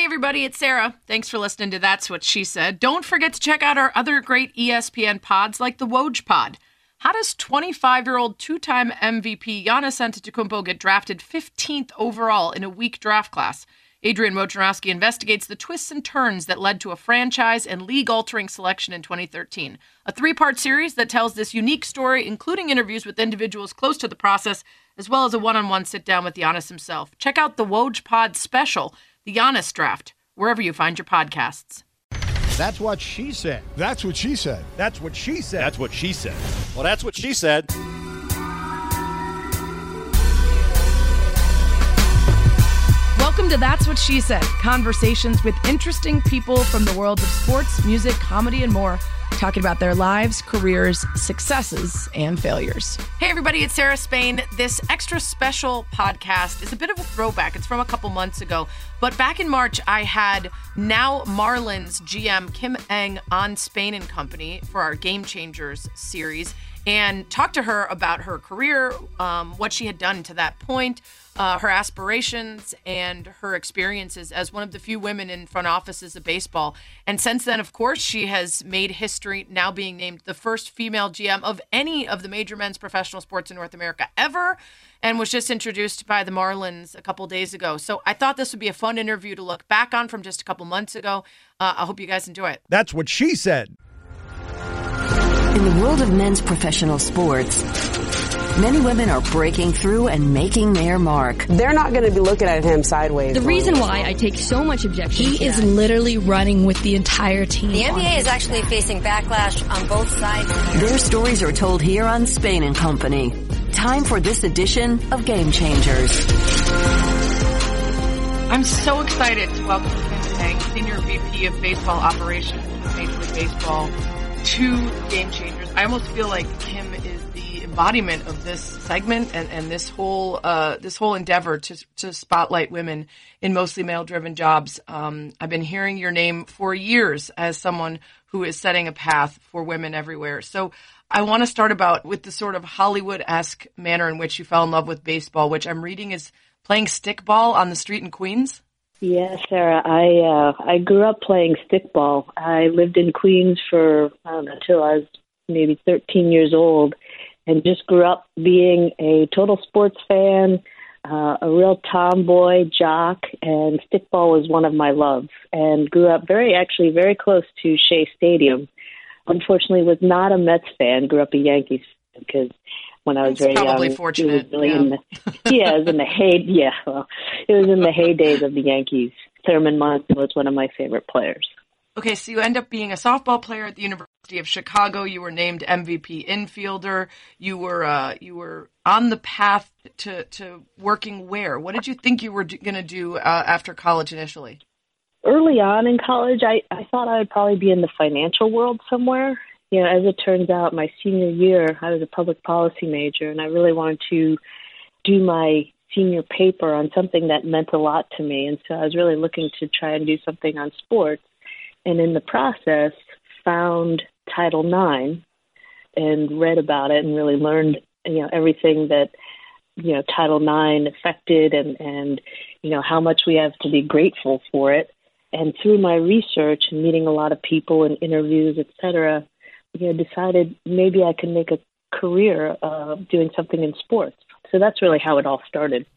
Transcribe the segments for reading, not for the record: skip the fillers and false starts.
everybody, it's Sarah. Thanks for listening to That's What She Said. Don't forget to check out our other great ESPN pods like the Woj Pod. How does 25-year-old two-time MVP Giannis Antetokounmpo get drafted 15th overall in a weak draft class? Adrian Wojnarowski investigates the twists and turns that led to a franchise and league-altering selection in 2013. A three-part series that tells this unique story, including interviews with individuals close to the process, as well as a one-on-one sit-down with Giannis himself. Check out the Woj Pod special, The Giannis Draft, wherever you find your podcasts. That's what she said. That's what she said. That's what she said. That's what she said. Well, that's what she said. Welcome to That's What She Said, conversations with interesting people from the world of sports, music, comedy, and more, talking about their lives, careers, successes, and failures. Hey, everybody, it's Sarah Spain. This extra special podcast is a bit of a throwback. It's from a couple months ago. But back in March, I had now Marlins GM Kim Ng on Spain & Company for our Game Changers series and talked to her about her career, what she had done to that point, her aspirations, and her experiences as one of the few women in front offices of baseball. And since then, of course, she has made history, now being named the first female GM of any of the major men's professional sports in North America ever, and was just introduced by the Marlins a couple days ago. So I thought this would be a fun interview to look back on from just a couple months ago. I hope you guys enjoy it. That's what she said. In the world of men's professional sports, many women are breaking through and making their mark. They're not going to be looking at him sideways. The reason why I take so much objection he is literally running with the entire team. The NBA is actually facing backlash on both sides. Their stories are told here on Spain & Company. Time for this edition of Game Changers. I'm so excited to welcome Kim Ng, Senior VP of Baseball Operations with Major League Baseball, to Game Changers. I almost feel like Kim is the embodiment of this segment and this whole endeavor to spotlight women in mostly male-driven jobs. I've been hearing your name for years as someone who is setting a path for women everywhere. So I want to start with the sort of Hollywood-esque manner in which you fell in love with baseball, which I'm reading is playing stickball on the street in Queens. Yeah, Sarah, I grew up playing stickball. I lived in Queens for, until I was maybe 13 years old, and just grew up being a total sports fan, a real tomboy, jock, and stickball was one of my loves, and grew up very close to Shea Stadium. Unfortunately, was not a Mets fan, grew up a Yankees fan, because when I was very young, probably fortunate. It was really it was in the heydays of the Yankees. Thurman Munson was one of my favorite players. Okay, so you end up being a softball player at the University of Chicago. You were named MVP infielder. You were on the path to working where? What did you think you were going to do after college initially? Early on in college, I thought I would probably be in the financial world somewhere. You know, as it turns out, my senior year, I was a public policy major, and I really wanted to do my senior paper on something that meant a lot to me. And so I was really looking to try and do something on sports. And in the process, found Title IX and read about it and really learned, everything that, Title IX affected and how much we have to be grateful for it. And through my research and meeting a lot of people and interviews, et cetera, decided maybe I could make a career doing something in sports. So that's really how it all started.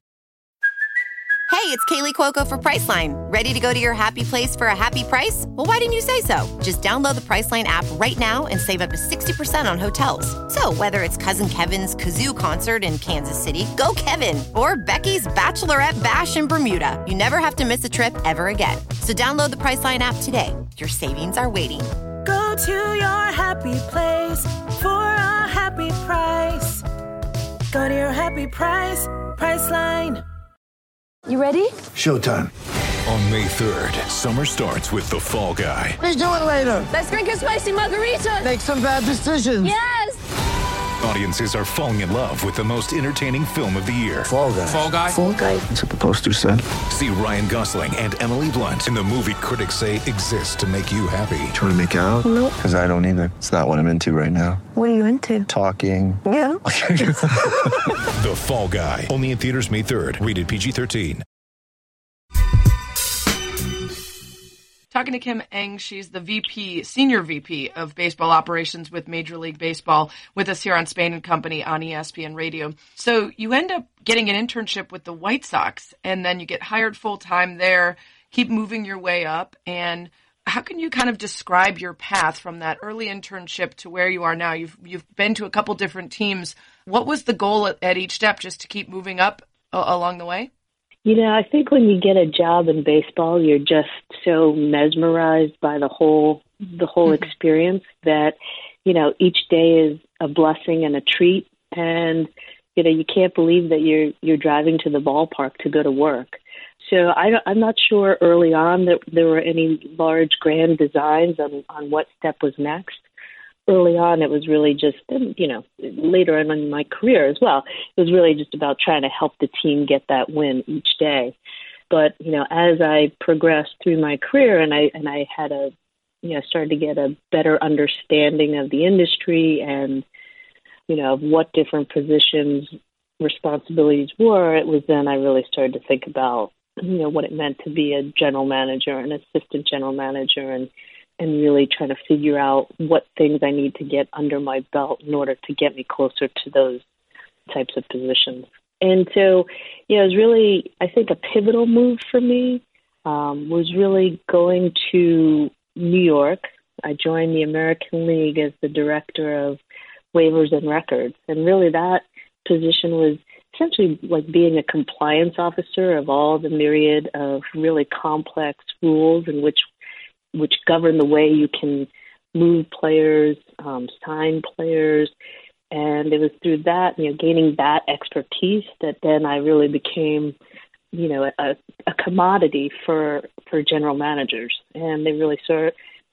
Hey, it's Kaylee Cuoco for Priceline. Ready to go to your happy place for a happy price? Well, why didn't you say so? Just download the Priceline app right now and save up to 60% on hotels. So whether it's Cousin Kevin's Kazoo Concert in Kansas City, go Kevin, or Becky's Bachelorette Bash in Bermuda, you never have to miss a trip ever again. So download the Priceline app today. Your savings are waiting. Go to your happy place for a happy price. Go to your happy price, Priceline. You ready? Showtime. On May 3rd, summer starts with The Fall Guy. Let's do it later. Let's drink a spicy margarita. Make some bad decisions. Yes! Audiences are falling in love with the most entertaining film of the year. Fall Guy. Fall Guy? Fall Guy. That's what the poster said. See Ryan Gosling and Emily Blunt in the movie critics say exists to make you happy. Trying to make it out? Nope. Because I don't either. It's not what I'm into right now. What are you into? Talking. Yeah. The Fall Guy. Only in theaters May 3rd. Rated PG-13. Talking to Kim Ng, she's the senior VP of baseball operations with Major League Baseball, with us here on Spain and Company on ESPN Radio. So you end up getting an internship with the White Sox, and then you get hired full-time there, keep moving your way up. And how can you kind of describe your path from that early internship to where you are now? You've been to a couple different teams. What was the goal at each step, just to keep moving up along the way? I think when you get a job in baseball, you're just so mesmerized by the whole experience that, each day is a blessing and a treat. And, you can't believe that you're driving to the ballpark to go to work. So I'm not sure early on that there were any large grand designs on what step was next. Early on, it was really just, later on in my career as well, it was really just about trying to help the team get that win each day. But, as I progressed through my career and I had started to get a better understanding of the industry and, of what different positions, responsibilities were, it was then I really started to think about, what it meant to be a general manager, an assistant general manager, and really trying to figure out what things I need to get under my belt in order to get me closer to those types of positions. And so, it was really, I think, a pivotal move for me was really going to New York. I joined the American League as the director of waivers and records. And really that position was essentially like being a compliance officer of all the myriad of really complex rules in which govern the way you can move players, sign players. And it was through that, gaining that expertise that then I really became, a commodity for general managers. And they really saw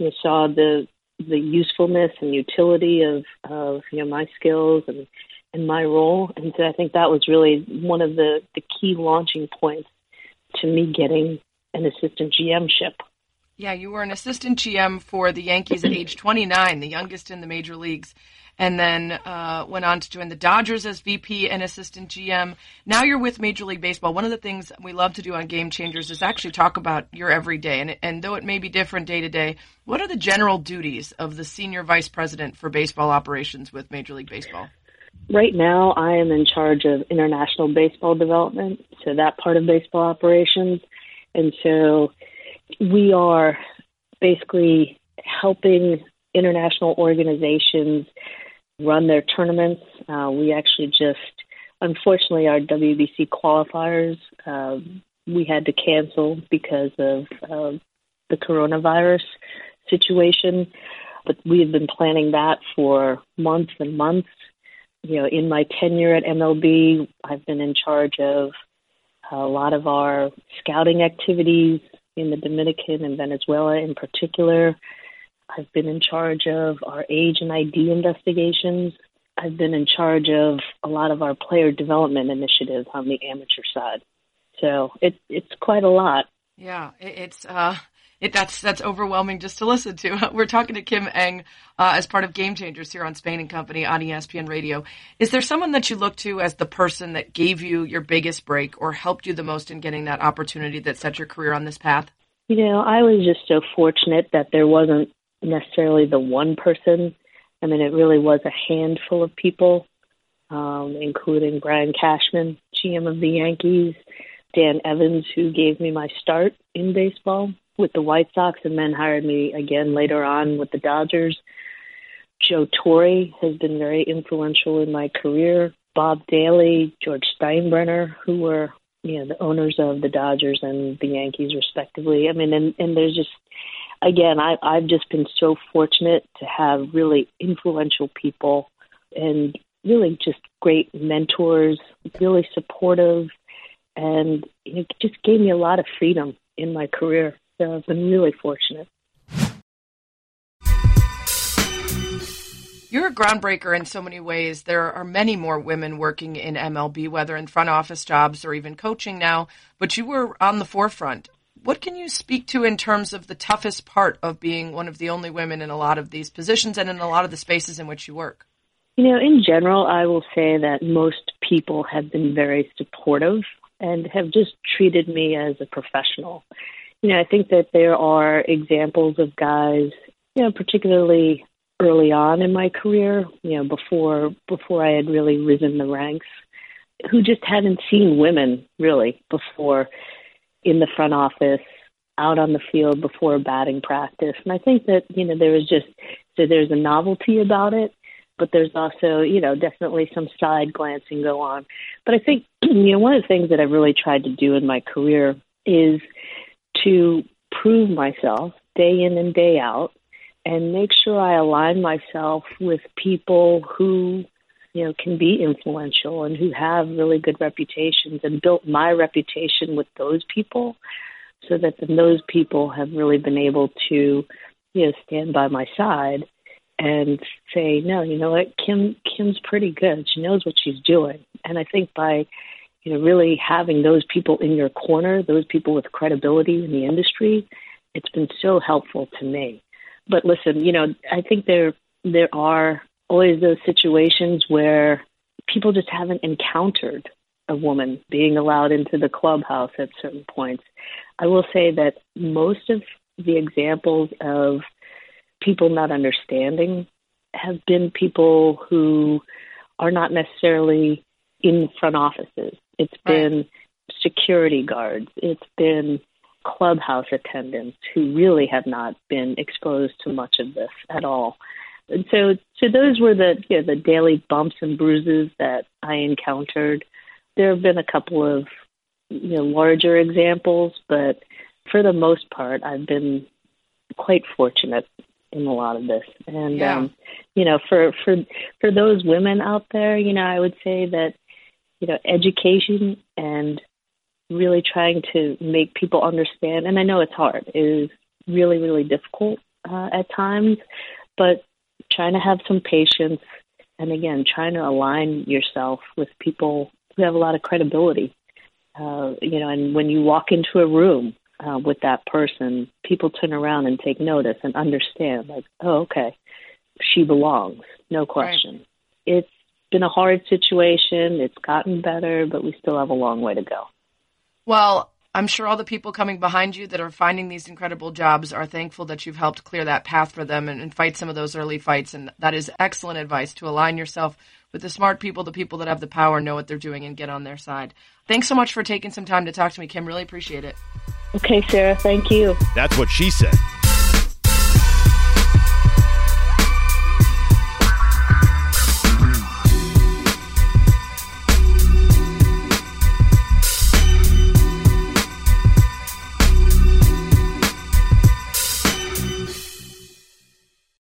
the usefulness and utility of my skills and my role. And so I think that was really one of the key launching points to me getting an assistant GM-ship. Yeah, you were an assistant GM for the Yankees at age 29, the youngest in the major leagues, and then went on to join the Dodgers as VP and assistant GM. Now you're with Major League Baseball. One of the things we love to do on Game Changers is actually talk about your everyday. And though it may be different day to day, what are the general duties of the senior vice president for baseball operations with Major League Baseball? Right now, I am in charge of international baseball development, so that part of baseball operations. And so we are basically helping international organizations run their tournaments. We actually just, unfortunately, our WBC qualifiers, we had to cancel because of the coronavirus situation. But we have been planning that for months and months. In my tenure at MLB, I've been in charge of a lot of our scouting activities in the Dominican and Venezuela in particular. I've been in charge of our age and ID investigations. I've been in charge of a lot of our player development initiatives on the amateur side. So it's quite a lot. Yeah, that's overwhelming just to listen to. We're talking to Kim Ng as part of Game Changers here on Spain and Company on ESPN Radio. Is there someone that you look to as the person that gave you your biggest break or helped you the most in getting that opportunity that set your career on this path? I was just so fortunate that there wasn't necessarily the one person. I mean, it really was a handful of people, including Brian Cashman, GM of the Yankees, Dan Evans, who gave me my start in baseball with the White Sox and then hired me again later on with the Dodgers. Joe Torre has been very influential in my career. Bob Daly, George Steinbrenner, who were the owners of the Dodgers and the Yankees respectively. I mean, and there's just, again, I've just been so fortunate to have really influential people and really just great mentors, really supportive, and it just gave me a lot of freedom in my career. So I've been really fortunate. You're a groundbreaker in so many ways. There are many more women working in MLB, whether in front office jobs or even coaching now, but you were on the forefront. What can you speak to in terms of the toughest part of being one of the only women in a lot of these positions and in a lot of the spaces in which you work? In general, I will say that most people have been very supportive and have just treated me as a professional. I think that there are examples of guys, particularly early on in my career, before I had really risen the ranks, who just hadn't seen women really before in the front office, out on the field before batting practice. And I think that, there's a novelty about it, but there's also, definitely some side glancing go on. But I think, one of the things that I've really tried to do in my career is to prove myself day in and day out and make sure I align myself with people who, can be influential and who have really good reputations, and built my reputation with those people so that then those people have really been able to, stand by my side and say, no, you know what, Kim's pretty good. She knows what she's doing. And I think by, really having those people in your corner, those people with credibility in the industry, it's been so helpful to me. But listen, I think there are always those situations where people just haven't encountered a woman being allowed into the clubhouse at certain points. I will say that most of the examples of people not understanding have been people who are not necessarily in front offices. It's been security guards. It's been clubhouse attendants who really have not been exposed to much of this at all. And so those were the daily bumps and bruises that I encountered. There have been a couple of larger examples, but for the most part, I've been quite fortunate in a lot of this. And for those women out there, I would say that education and really trying to make people understand, and I know it's hard, is really, really difficult at times, but trying to have some patience, and again, trying to align yourself with people who have a lot of credibility. And when you walk into a room with that person, people turn around and take notice and understand, like, oh, okay, she belongs, no question. Right. It's been a hard situation. It's gotten better, but we still have a long way to go. Well, I'm sure all the people coming behind you that are finding these incredible jobs are thankful that you've helped clear that path for them and fight some of those early fights. And that is excellent advice, to align yourself with the smart people, the people that have the power, know what they're doing, and get on their side. Thanks so much for taking some time to talk to me, Kim. Really appreciate it. Okay, Sarah. Thank you. That's what she said.